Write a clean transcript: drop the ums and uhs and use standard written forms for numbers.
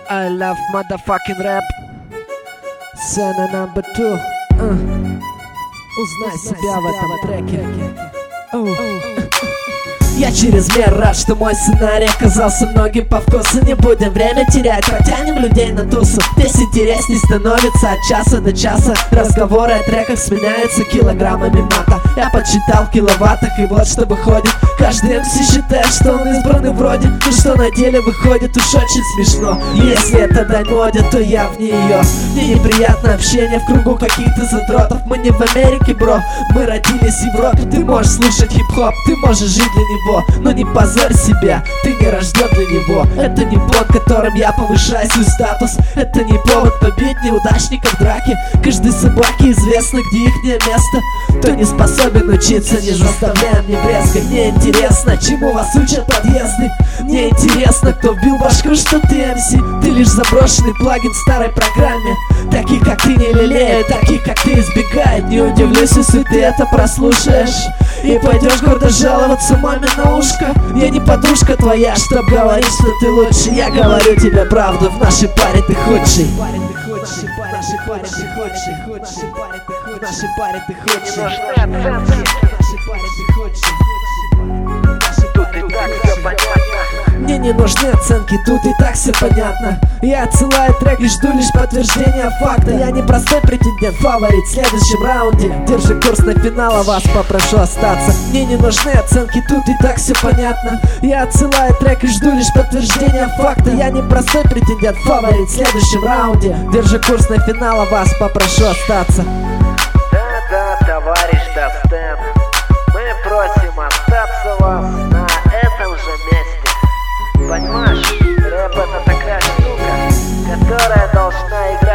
I love motherfucking rap. Сцена number 2. Узнай себя в этом треке. Я чрезмерно рад, что мой сценарий оказался многим по вкусу. Не будем время терять, потянем людей на тусу. Здесь интересней становится от часа до часа. Разговоры о треках сменяются килограммами мата. Я подсчитал в киловаттах, и вот что выходит. Каждый МС считает, что он избранный вроде, но что на деле выходит уж очень смешно. Если это дань моде, то я вне ее. Мне неприятно общение в кругу каких-то задротов. Мы не в Америке, бро, мы родились в Европе. Ты можешь слушать хип-хоп, ты можешь жить для него, но не позорь себя, ты не рожден для него. Это не плод, которым я повышаю свой статус. Это не повод побить неудачников в драке. Каждой собаке известно, где ихнее место. Кто не способен учиться, не заставляем не брезгать. Мне интересно, чему вас учат подъезды. Мне интересно, кто вбил башку, что ты МС. Ты лишь заброшенный плагин в старой программе. Таких, как ты, не лелеют, таких, как ты, избегают. Не удивлюсь, если ты это прослушаешь и пойдешь гордо жаловаться маме на ушко. Я не подружка твоя, чтоб говорить, что ты лучше. Я говорю тебе правду, в нашей паре ты худший. В нашей паре ты худший. В нашей паре ты худший. Мне не нужны оценки, тут и так все понятно. Я отсылаю трек и жду лишь подтверждения факта. Я не простой претендент, фаворит в следующем раунде. Держи курс на финал, а вас попрошу остаться. Мне не нужны оценки, тут и так все понятно. Я отсылаю трек и жду лишь подтверждения факта. Я не простой претендент, фаворит в следующем раунде. Держи курс на финал, а вас попрошу остаться. Да-да, товарищ Дастен, мы просим остаться вас на этом же месте. Понимаешь, рэп — это такая штука, которая должна играть